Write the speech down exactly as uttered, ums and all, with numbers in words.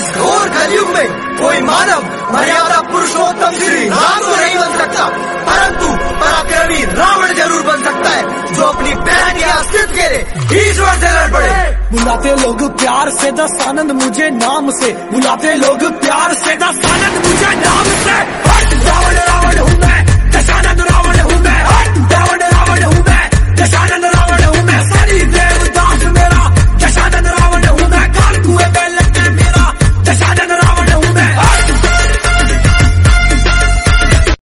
इस घोर कलयुग में कोई मानव मर्यादा पुरुषोत्तम श्री राम तो नहीं बन सकता, परंतु पराक्रमी रावण जरूर बन सकता है, जो अपनी बहन के अस्तित्व के लिए ईश्वर से लड़ पड़े। बुलाते लोग प्यार से दस आनंद मुझे नाम से, बुलाते लोग प्यार से